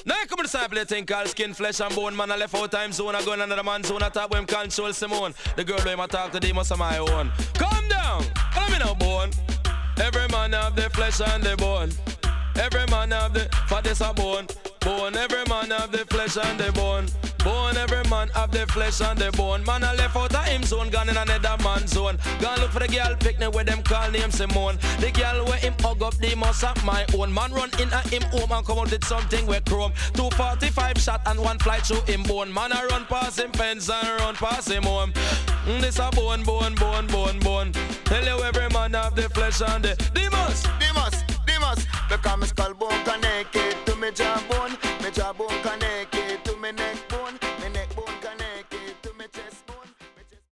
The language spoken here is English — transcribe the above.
Now you come to the sample a thing called skin, flesh and bone. Man, I left out time zone, I go in another man's zone. I talk with him control Simone. The girl who him I talk to, they must have my own. Calm down, let me know bone. Every man have the flesh and the bone. Every man have the fat is a bone. Bone, every man have the flesh and the bone. Bone, every man have the flesh and the bone. Man, I left out of him zone, gone in another man's zone. Gone look for the girl picnic where them call name Simone. The girl where him hug up, they must have my own. Man run in at him home and come out with something with chrome. 245 shot and one flight through him bone. Man, I run past him fence and run past him home. This a bone, bone, bone, bone, bone. Tell you every man have the flesh and the